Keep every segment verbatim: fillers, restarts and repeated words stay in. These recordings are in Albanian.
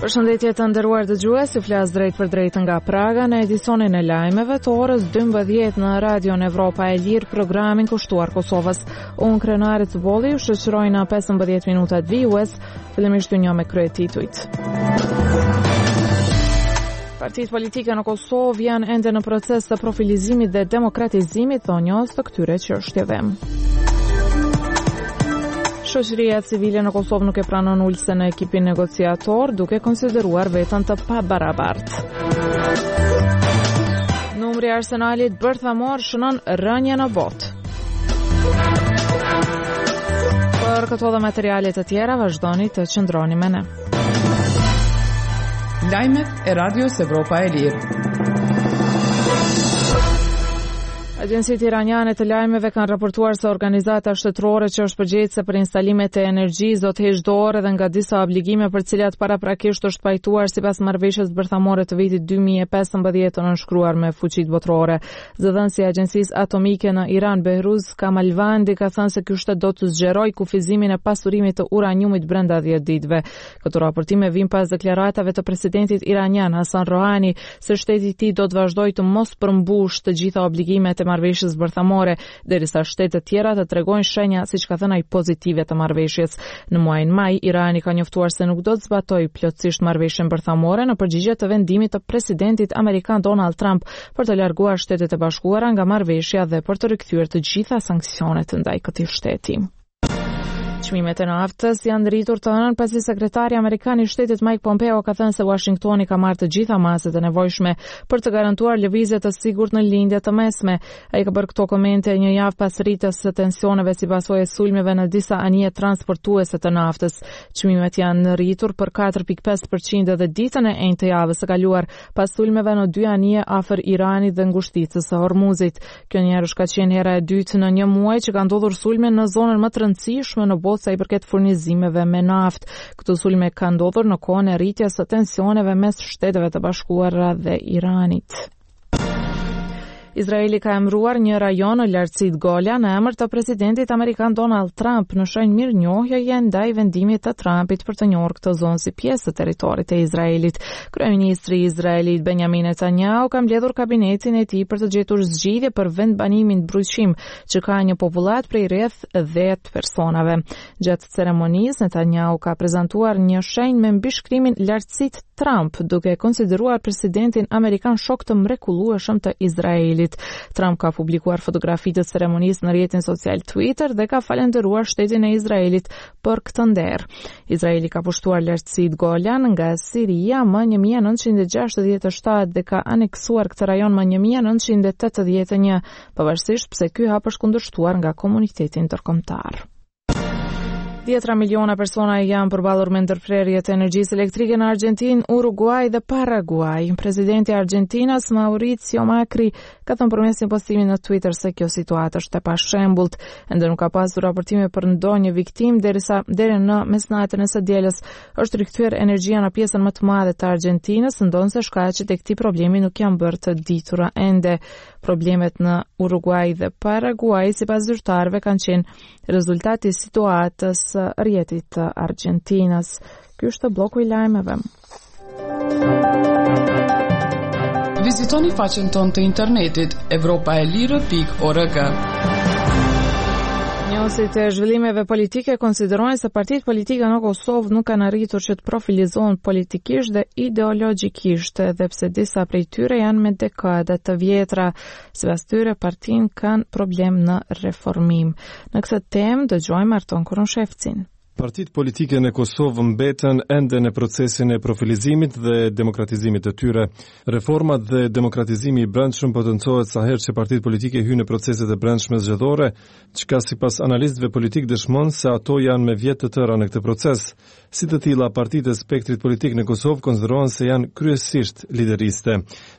Përshëndetje të nderuar dëgjues, ju flas drejt për drejt nga Praga në edicionin e lajmeve të orës dymbëdhjetë në Radion Evropa e Lirë, programin kushtuar Kosovës. Unë Krenari Cbolli ju shoqëroj në pesëmbëdhjetë minuta të vijues, fillimisht një me kryetitujt. Partitë politike në Kosovë janë ende në proces të profilizimit dhe demokratizimit të njës të këtyre çështjeve. Shoqëria civile në Kosovë nuk e pranon ulse në ekipin negociator, duke konsideruar veten të pabarabartë. Numri i arsenalit bërthamor shënon rënje në botë. Për këto dhe materialet të tjera, vazhdoni të qëndroni me ne. Lajmet e Radios Evropa e Lirë. Agjencitë iraniane të lajmeve kanë raportuar se organizata shtetërore që është përgjegjëse për instalimet e energjisë do të heqë dorë edhe nga disa obligime për të cilat paraprakisht është pajtuar sipas marrëveshjes bërthamore të vitit dy mijë e pesëmbëdhjetë të nënshkruar me fuqitë botërore. Zëdhënësi i Agjencisë Atomike në Iran, Behruz Kamalvandi, ka thënë se ky shtet do të zgjerojë kufizimin e pasurimit të uraniumit brenda dhjetë ditëve. Këto raportime vijnë pas deklaratave të presidentit iranian Hasan Rohani se shteti i tij do të vazhdojë të mos përmbush të gjitha obligimet e marrëveshjes bërthamore, derisa shtetet tjera të tregojnë shenja, siç ka thënë ai, pozitive të marrëveshjes. Në muajin maj, Irani ka njoftuar se nuk do të zbatojë plotësisht marrëveshjen bërthamore në përgjigje të vendimit të presidentit amerikan Donald Trump për të larguar Shtetet e Bashkuara nga marrëveshja dhe për të rikthyer të gjitha sanksionet ndaj këtij shteti. Çmimet e naftës janë rritur të hënën pasi sekretari amerikan i shtetit Mike Pompeo ka thënë se Washingtoni ka marrë të gjitha masat e nevojshme për të garantuar lëvizje të sigurt në lindje të mesme. Ai ka bërë këto komente një javë pas rritjes së tensioneve si pasojë e sulmeve në disa anije transportuese të naftës. Çmimet janë rritur për katër pikë pesë përqind edhe ditën e enjtë të javës së kaluar pas sulmeve në dy anije afër Iranit dhe ngushticës së Hormuzit. Kjo njëherë ka qenë hera e dytë në një muaj që ka ndodhur sulme në zonën më të rëndësishme në botë sa i përket furnizimeve me naftë. Këto sulme kanë ndodhur në kohën e rritjes së tensioneve mes Shteteve të Bashkuara dhe Iranit. Izraeli ka emëruar një rajon në lartësitë Gola në emër të presidentit amerikan Donald Trump në shenjë mirënjohjeje ndaj vendimit të Trumpit për të njohur këtë zonë si pjesë të territorit të Izraelit. Kryeministri i Izraelit Benjamin Netanyahu ka mbledhur kabinetin e tij për të gjetur zgjidhje për vendbanimin ndryshim që ka një popullat prej rreth dhjetë personave. Gjatë ceremonisë, Netanyahu ka prezantuar një shenjë me mbishkrimin lartësitë Trump, duke konsideruar presidentin amerikan shok të mrekullueshëm të Izraelit. Trump ka publikuar fotografi të ceremonisë në rrjetin social Twitter dhe ka falendëruar shtetin e Izraelit për këtë nder. Izraeli ka pushtuar lartësitë Golan nga Siria më një mijë e nëntëqind e gjashtëdhjetë e shtatë dhe ka aneksuar këtë rajon më një mijë e nëntëqind e tetëdhjetë e një, pavarësisht pse ky hap është kundërshtuar nga komuniteti ndërkombëtar. Dhjetra miliona persona janë përballur me ndërprerje të energjisë elektrike në Argjentinë, Uruguay dhe Paraguay. Presidenti i Argjentinës, Mauricio Macri, ka thënë përmes një postimi në Twitter se kjo situatë është e pashembullt. Ende nuk ka pasur raportime për ndonjë viktim, derisa deri në mesnatën e së dielës është rikthyer energjia në pjesën më të madhe të Argjentinës, ndonse shkaqet e këtij problemi nuk janë bërë të ditura ende. Problemet në Uruguay dhe Paraguay, sipas zyrtarëve, kanë qenë rezultati i situatës së rrjetit të Argjentinës. Ky është bloku i lajmeve. Vizitoni faqen tonë të internetit evropaelire pikë org. Njësit e zhvillimeve politike konsiderojnë se partitë politike në Kosovë nuk kanë arritur që të profilizohen politikisht dhe ideologjikisht, edhe pse disa prej tyre janë me dekada të vjetra. Sipas tyre, partinë kanë problem në reformim. Në këtë temë dëgjojmë Arton Kuronshevcin. Partitë politike në Kosovë mbeten ende në procesin e profilizimit dhe demokratizimit të tyre. Reformat dhe demokratizimi i brendshëm potencohet sa herë që partitë politike hyjnë në proceset e brendshme zgjedhore, çka sipas analistëve politik dëshmon se ato janë me vjet të tëra në këtë proces. Si të tilla, partitë e spektrit politik në Kosovë konsiderohen se janë kryesisht lideriste.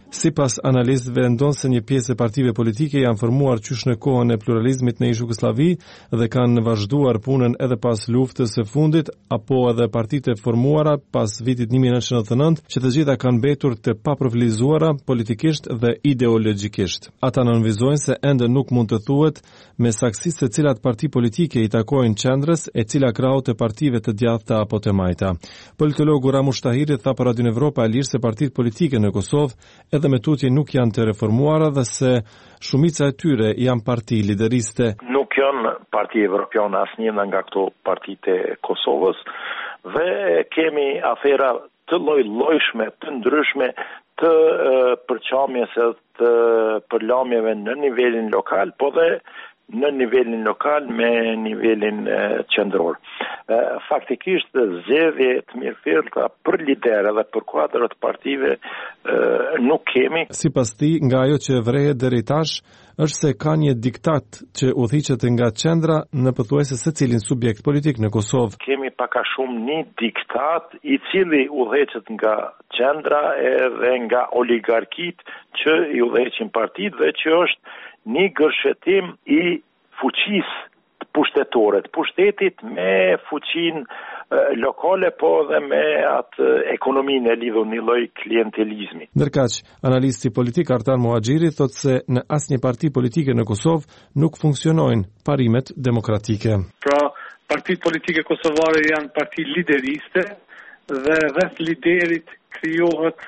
Sipas analistëve, ndonë se një pjesë e partive politike janë formuar qysh në kohën e pluralizmit në Jugosllavi dhe kanë vazhduar punën edhe pas luftës së fundit, apo edhe partitë e formuara pas vitit një mijë nëntëqind e nëntëdhjetë e nëntë, që të gjitha kanë mbetur të paprofilizuara politikisht dhe ideologjikisht. Ata nënvizojnë se ende nuk mund të thuhet me saksi se cilat parti politike i takojnë qendrës e cila krahut të partive të djathta apo të majta. Politologu Ramush Tahiri tha për Radio Evropa e Lirë se partitë politike në Kosovë edhe me tutje nuk janë të reformuara dhe se shumica e tyre janë parti lideriste. Nuk janë parti evropiane asnjë nga këto partitë e Kosovës dhe kemi afera të lloj-llojshme, të ndryshme të uh, përqamjes e të përlamjeve në nivelin lokal, po dhe në nivelin lokal me nivelin uh, qendror. Uh, faktikisht zgjedhje të mirëfillta për liderë dhe për kuadrat partive uh, nuk kemi. Sipas tij, nga ajo që vrehet deri tash është se ka një diktat që udhëhiqet nga qendra në pothuajse secilin subjekt politik në Kosovë. Kemi pak a shumë një diktat i cili udhëheqet nga qendra edhe nga oligarkit që i udhëheqin partitë dhe që është një gërshetim i fuqisë pushtetore, të pushtetit me fuqinë lokale, po dhe me atë ekonominë e lidhur një lloj klientelizmi. Ndërkaq, analisti politik Artan Muhaxhiri thotë se në asnjë parti politike në Kosovë nuk funksionojnë parimet demokratike. Pra, partitë politike kosovare janë parti lideriste dhe rreth liderit krijohet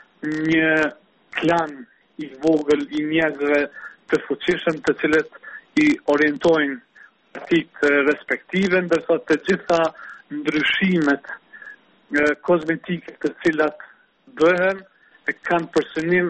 një klan i vogël i njerëzve të fuqishëm, të cilët i orientojnë partitë respektive, ndërsa të gjitha ndryshimet e, kozmetike të cilat bëhen e kanë për synim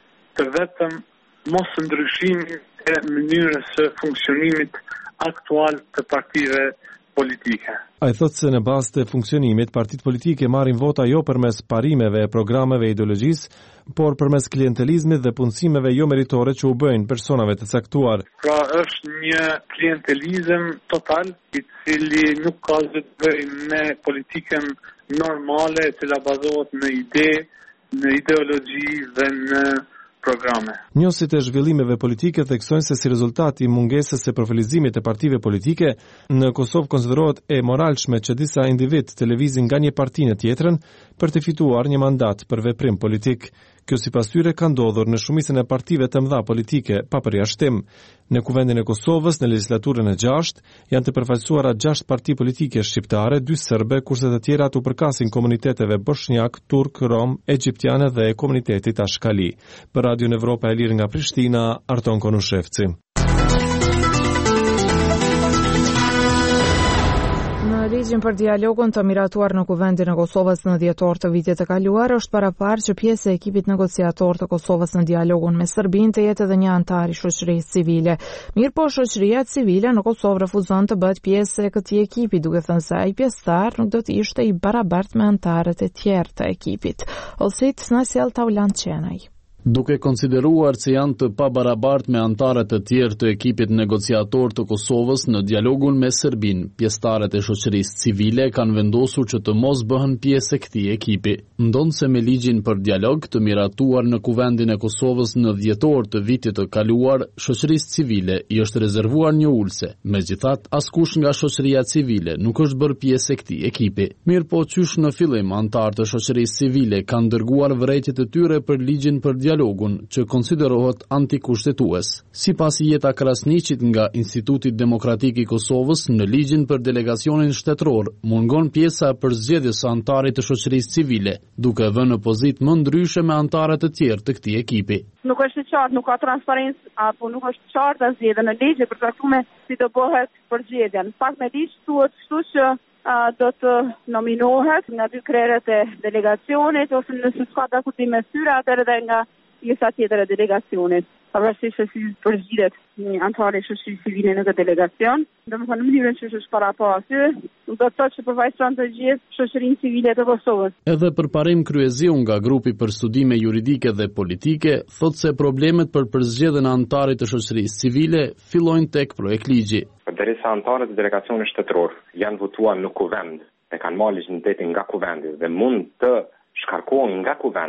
të vetëm mos ndryshimin e mënyrës së funksionimit aktual të partive politike. Ai thotë se në bazë të funksionimit partitë politike marrin vota jo përmes parimeve e programeve ideologjisë, por përmes klientelizmit dhe punësimeve jo meritore që u bëjnë personave të caktuar. Pra është një klientelizëm total i cili nuk ka të bëjë me politikën normale e cila bazohet në ide, në ideologji dhe në programe. Njësit e zhvillimeve politike theksojnë se si rezultat i mungesës së profilizimit të partive politike, në Kosovë konsiderohet e moralshme që disa individ të lëvizin nga një parti në tjetrën për të fituar një mandat për veprim politik. Kjo sipas tyre ka ndodhur në shumicën e partive të mëdha politike pa përjashtim. Në Kuvendin e Kosovës, në legjislaturën e gjashtë, janë të përfaqësuara gjashtë parti politike shqiptare, dy serbe, kurse të tjerat u përkasin komuniteteve bosnjak, turk, rom, egjiptiane dhe komunitetit ashkali. Për Radio Evropa e Lirë nga Prishtina, Arton Konushevci. Ligjin për dialogun të miratuar në Kuvendin e Kosovës në dhjetor të vitit të kaluar është paraparë që pjesë e ekipit negociator të Kosovës në dialogun me Serbinë të jetë edhe një antar i shoqërisë civile. Mirë po, shoqëria civile në Kosovë refuzon të bëhet pjesë e këtij ekipi, duke thënë se ai pjesëtar nuk do të ishte i barabartë me antarët e tjerë të ekipit. Olsit na sjell Taulant Qenaj. Duke konsideruar se janë të pabarabartë me antarët e tjerë të ekipit negociator të Kosovës në dialogun me Serbinë, pjesëtarët e shoqërisë civile kanë vendosur që të mos bëhen pjesë e këtij ekipi. Ndonse me ligjin për dialog të miratuar në Kuvendin e Kosovës në dhjetor të vitit të kaluar, shoqërisë civile i është rezervuar një ulse. Megjithatë, askush nga shoqëria civile nuk është bërë pjesë e këtij ekipi. Mirëpo qysh në fillim antarët e shoqërisë civile kanë dërguar vërejtjet e tyre për ligjin për dialogun që konsiderohet antikushtetues. Sipas Jeta Krasniqit nga Instituti Demokratik i Kosovës, në ligjin për delegacionin shtetëror mungon pjesa për zgjedhjes së antarit të shoqërisë civile, duke vënë në pozitë më ndryshe me antarët e tjerë të këtij ekipi. Nuk është qartë, nuk ka transparencë, apo nuk është qartë zgjedhja në ligj për caktuar si do bëhet përgjedhja. Në fakt me ligj thuhet kështu që Uh, do të nominohet nga dy krerët e delegacionit ose nëse s'ka dakutim me syre atëherë edhe nga pjesa tjetër e delegacionit. Pavarësisht se si përgjigjet një antar i shoqërisë civile në këtë delegacion, domethënë në mënyrën që është para pa aty, do të thotë që përfaqëson të gjithë shoqërinë civile të Kosovës. Edhe përparim Kryeziu nga grupi për studime juridike dhe politike thotë se problemet për përzgjedhjen e antarit të shoqërisë civile fillojnë tek projekt ligji. Derisa antarët e delegacionit shtetëror janë votuar në kuvend e kanë marrë legjitimiteti nga kuvendi dhe mund të shkarkohen nga kuvendi,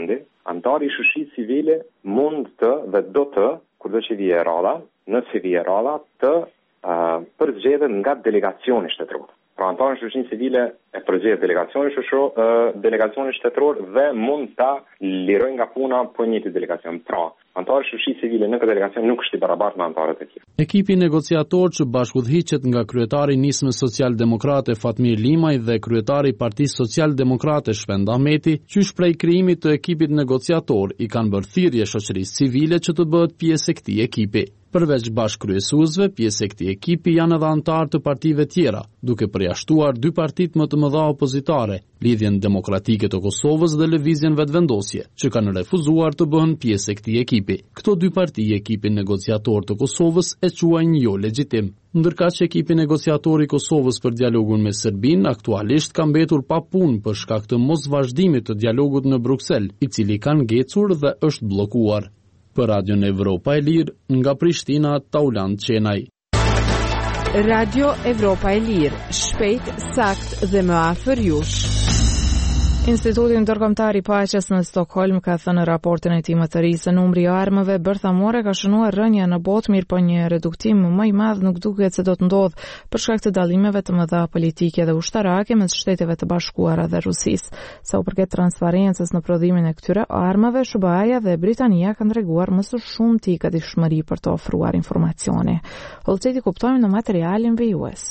Antari i shoqërisë civile mund të dhe do të, kurdo që vije rradha, nëse vije rradha, të uh, përzgjedhet nga delegacioni shtetëror. Pra antari i shoqërisë civile e përzgjedh delegacioni shtetëror, uh, delegacioni shtetëror dhe mund ta lirojë nga puna po njëjti delegacion. Pra, antari i shoqërisë civile në këtë delegacion nuk është i barabartë me antarët e tjerë. Ekipi negociator që bashkëudhëhiqet nga kryetari i Nismës Social-Demokrate Fatmir Limaj dhe kryetari i Partisë Social-Demokrate Shpend Ahmeti, qysh prej krijimit të ekipit negociator i kanë bërë thirrje shoqërisë civile që të bëhet pjesë e këtij ekipi. Përveç bashkëkryesuesve, pjesë e këtij ekipi janë edhe antarë të partive tjera, duke përjashtuar dy partitë më të mëdha opozitare, Lidhjen Demokratike të Kosovës dhe Lëvizjen Vetvendosje, që kanë refuzuar të bëhen pjesë e këtij ekipi. Këto dy parti, ekipin negociator të Kosovës, e quajnë jo legjitim. Ndërkaq që ekipi negociator i Kosovës për dialogun me Serbinë aktualisht ka mbetur pa punë për shkak të mosvazhdimit të dialogut në Bruksel, i cili ka ngecur dhe është bllokuar. Për Radion Evropa e Lirë, nga Prishtina, Tauland Qenaj. Radio Evropa e Lirë, shpejt, sakt dhe më afër jush. Instituti Ndërkombëtar i Paqes në Stockholm ka thënë në raportin e tij më të ri se numri i armëve bërthamore ka shënuar rënje në botë, mirë po një reduktim më i madh nuk duket se do të ndodhë për shkak të dallimeve të mëdha politike dhe ushtarake mes Shteteve të Bashkuara dhe Rusisë. Sa u përket transparencës në prodhimin e këtyre armëve, S B A-ja dhe Britania kanë treguar më së shumti gatishmëri për të ofruar informacione. Hollceti kuptojmë në materialin V U S.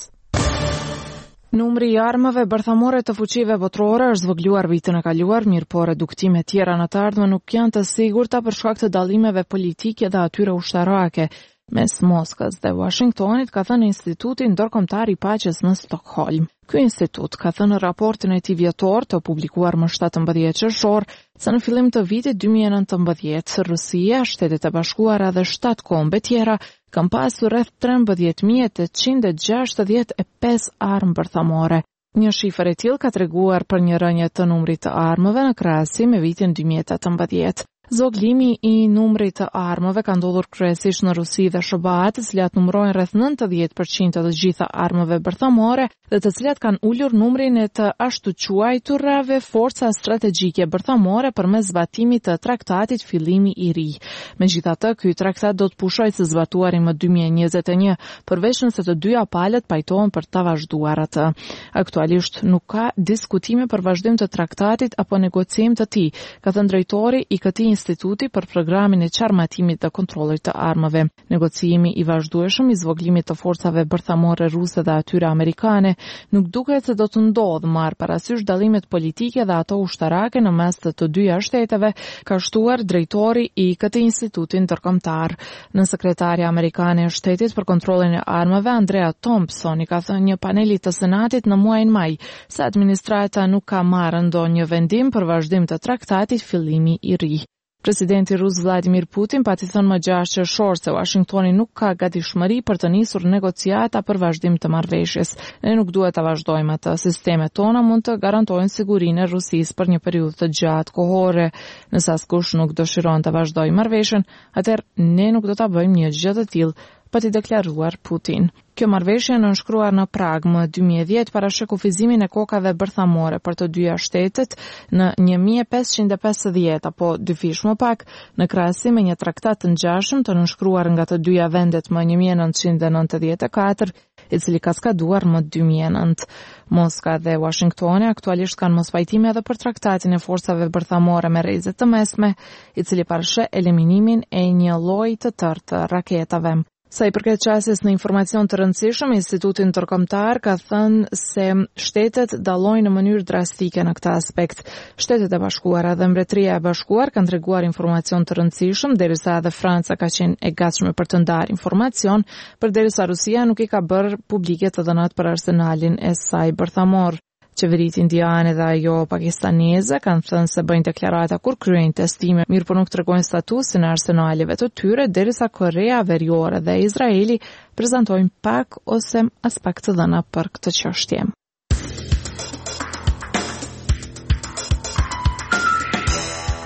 Numri i armëve bërthamore të fuqive botërore është zvogëluar vitin e kaluar, mirë po reduktime tjera në të ardhmen nuk janë të sigurta për shkak të dallimeve politike dhe atyre ushtarake mes Moskës dhe Washingtonit, ka thënë Instituti Ndërkombëtar i Paqes në Stockholm. Ky institut ka thënë në raportin e tij vjetor të publikuar më shtatëmbëdhjetë qershor se në fillim të vitit dy mijë e nëntëmbëdhjetë Rusia, Shtetet e Bashkuara dhe shtatë kombe tjera kanë pasur rreth trembëdhjetë mijë tetëqind e gjashtëdhjetë e pesë armë bërthamore. Një shifër e tillë ka treguar për një rënje të numrit të armëve në krahasim me vitin dy mijë e tetëmbëdhjetë. Zoglimi i numrit të armëve ka ndodhur kryesisht në Rusi dhe S B A, të cilat numërojnë rreth nëntëdhjetë përqind të të gjitha armëve bërthamore dhe të cilat kanë ulur numrin e të ashtu quajturave forca strategjike bërthamore përmes zbatimit të traktatit Fillimi i Ri. Megjithatë, ky traktat do të pushojë të zbatuarin më dy mijë e njëzet e një, përveç nëse të dyja palët pajtohen për ta vazhduar atë. Aktualisht nuk ka diskutime për vazhdim të traktatit apo negocim të tij, ka thënë drejtori i këtij instituti për programin e qarmatimit dhe kontrollit të armëve. Negociimi i vazhdueshëm i zvoglimit të forcave bërthamore ruse dhe atyre amerikane nuk duket se do të ndodhë, marrë parasysh dallimet politike dhe ato ushtarake në mes të të dyja shteteve, ka shtuar drejtori i këtij instituti ndërkombëtar. Në sekretarja amerikane e shtetit për kontrollin e armëve, Andrea Thompson, i ka thënë një paneli të Senatit në muajin maj se administrata nuk ka marrë ndonjë vendim për vazhdim të traktatit Fillimi i Ri. Presidenti rus Vladimir Putin pati thënë më gjashtë qershor se Washingtoni nuk ka gatishmëri për të nisur negociata për vazhdim të marrëveshjes. Ne nuk duhet ta vazhdojmë atë. Sistemet tona mund të garantojnë sigurinë e Rusisë për një periudhë të gjatë kohore. Nëse askush nuk dëshiron të vazhdojë marrëveshjen, atëherë ne nuk do ta bëjmë një gjë të tillë, pati deklaruar Putin. Kjo marrëveshje nënshkruar në Prag më dy mijë e dhjetë parashek kufizimin e kokave bërthamore për të dyja shtetet në një mijë e pesëqind e pesëdhjetë apo dy fish më pak, në krahasim me një traktat të ngjashëm të nënshkruar nga të dyja vendet më një mijë e nëntëqind e nëntëdhjetë e katër, i cili ka skaduar më dy mijë e nëntë. Moska dhe Washingtoni aktualisht kanë mospajtime edhe për traktatin e forcave bërthamore me rrezet të mesme, i cili parashë eliminimin e një lloji të tërë të raketave. Sa i përket qasjes në informacion të rëndësishëm, Instituti Ndërkombëtar ka thënë se shtetet dallojnë në mënyrë drastike në këtë aspekt. Shtetet e Bashkuara dhe Mbretëria e Bashkuar kanë treguar informacion të rëndësishëm, derisa edhe Franca ka qenë e gatshme për të ndarë informacion, përderisa Rusia nuk i ka bërë publike të dhënat për arsenalin e saj bërthamor. Qeveritë indiane dhe ajo pakistaneze kanë thënë se bëjnë deklarata kur kryejnë testime, mirë po nuk tregojnë statusin e arsenaleve të tyre, derisa Korea Veriore dhe Izraeli prezantojnë pak ose as pak të dhëna për këtë çështje.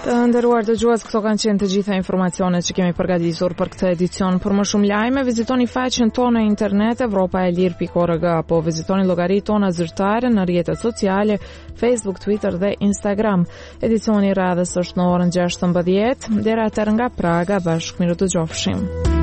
Të nderuar dëgjues, këto kanë qenë të gjitha informacionet që kemi përgatitur për këtë edicion. Për më shumë lajme, vizitoni faqen tonë në internet evropa e lirë pikë org apo vizitoni llogaritë tona zyrtare në rrjetet sociale, Facebook, Twitter dhe Instagram. Edicioni i radhës është në orën gjashtëmbëdhjetë. Deri atëherë nga Praga, bashkë miru të gjofshim.